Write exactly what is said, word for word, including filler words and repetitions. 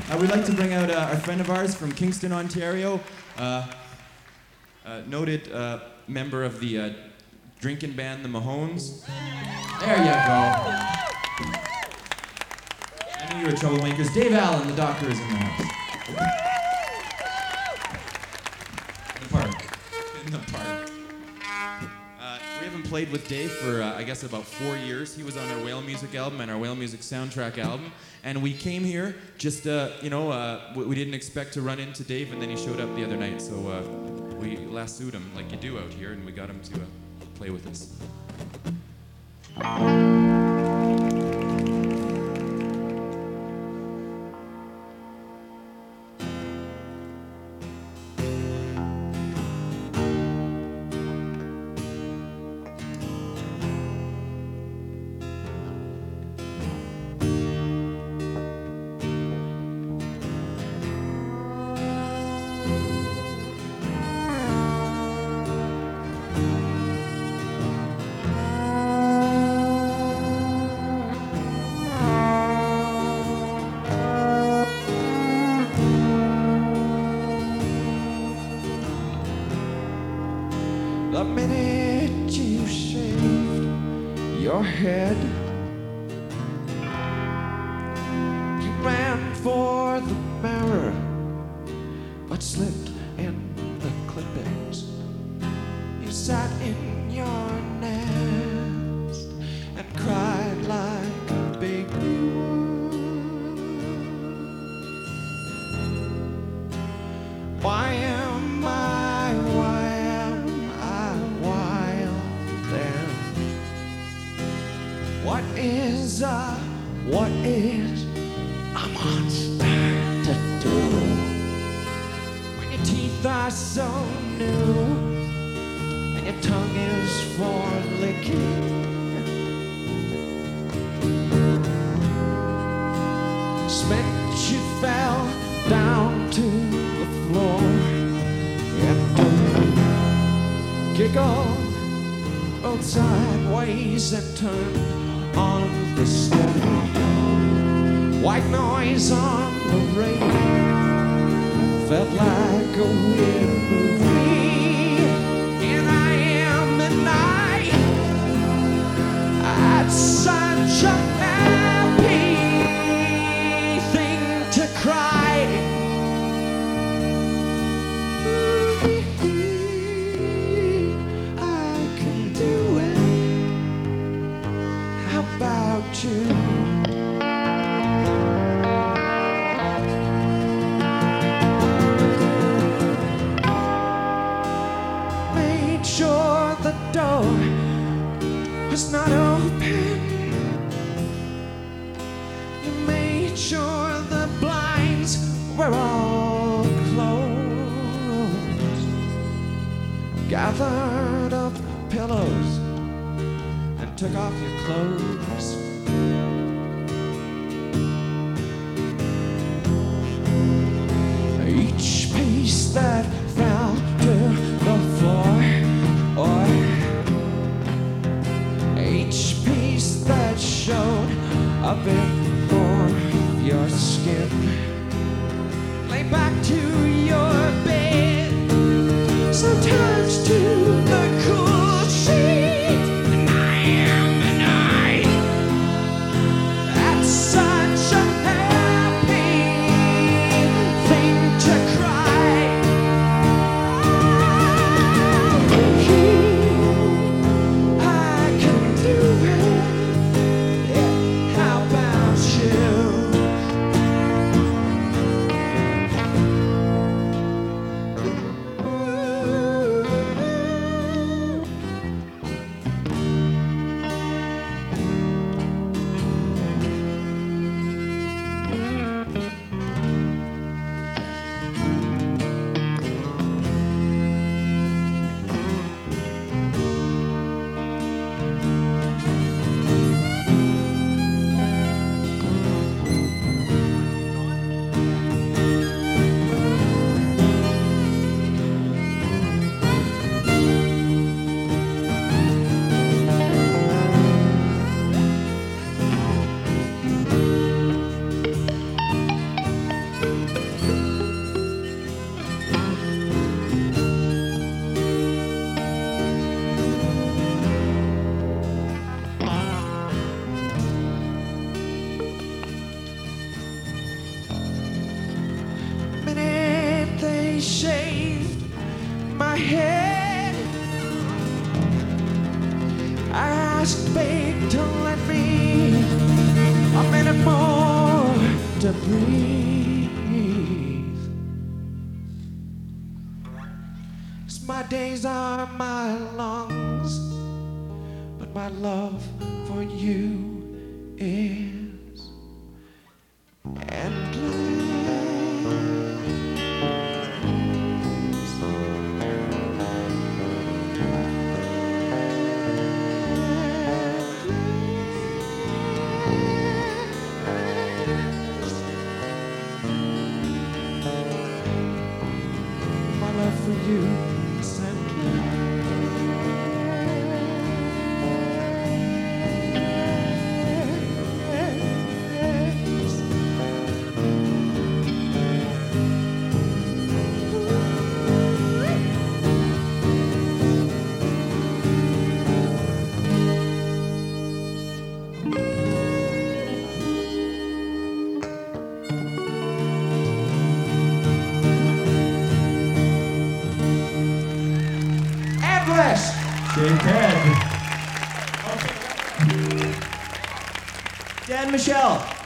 Uh, we'd like to bring out uh, a friend of ours from Kingston, Ontario, uh, uh, noted uh, member of the uh, drinking band, the Mahones. There you go. I knew you were troublemakers. Dave Allen, the doctor, is in the house. In the park. In the park. Uh, we haven't played with Dave for, uh, I guess, about four years. He was on our Whale Music album and our Whale Music soundtrack album. And we came here just, uh, you know, uh, we didn't expect to run into Dave, and then he showed up the other night. So uh, we lassoed him like you do out here, and we got him to uh, play with us. The minute you shaved your head, you ran for the mirror, but slipped in the clippings. You sat in your nest and cried like a baby would. Why am I, why am I wild then? What is a, what is a monster to do when your teeth are so new and your tongue is for licking? Spent, you fell down to the floor and giggled, rolled sideways and turned on the stereo. White noise on the radio felt like a weird movie. And I am and I had such a happy thing to cry. I can do it. How about you? Made sure the door was not open. You made sure the blinds were all closed. Gathered up pillows and took off your clothes. Each piece that fell to the floor, or each piece that showed a bit more of your skin, lay back to your bed, sometimes to the cool sheet. And I am and I had such a happy thing to cry. he shaved my head. I asked fate to let me a minute more to breathe. 'Cause my days are my lungs, but my love for you is endless. My love for you is endless. Dave Ted. Dan Michelle.